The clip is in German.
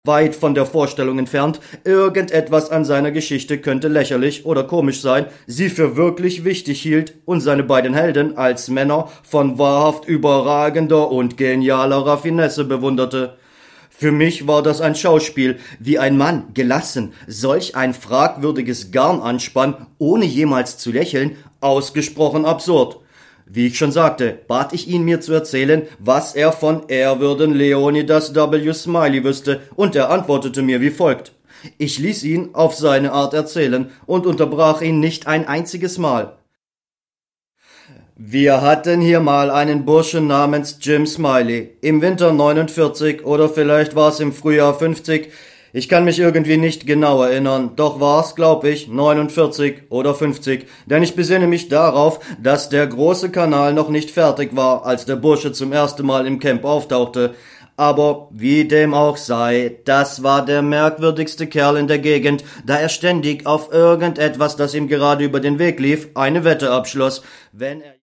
weit von der Vorstellung entfernt, irgendetwas an seiner Geschichte könnte lächerlich oder komisch sein, sie für wirklich wichtig hielt und seine beiden Helden als Männer von wahrhaft überragender und genialer Raffinesse bewunderte. Für mich war das ein Schauspiel, wie ein Mann, gelassen, solch ein fragwürdiges Garn anspann, ohne jemals zu lächeln, ausgesprochen absurd. Wie ich schon sagte, bat ich ihn, mir zu erzählen, was er von ehrwürden Leonidas W. Smiley wüsste, und er antwortete mir wie folgt. Ich ließ ihn auf seine Art erzählen und unterbrach ihn nicht ein einziges Mal. Wir hatten hier mal einen Burschen namens Jim Smiley, im Winter 49 oder vielleicht war's im Frühjahr 50, ich kann mich irgendwie nicht genau erinnern, doch war's, glaub ich, 49 oder 50, denn ich besinne mich darauf, dass der große Kanal noch nicht fertig war, als der Bursche zum ersten Mal im Camp auftauchte. Aber wie dem auch sei, das war der merkwürdigste Kerl in der Gegend, da er ständig auf irgendetwas, das ihm gerade über den Weg lief, eine Wette abschloss, wenn er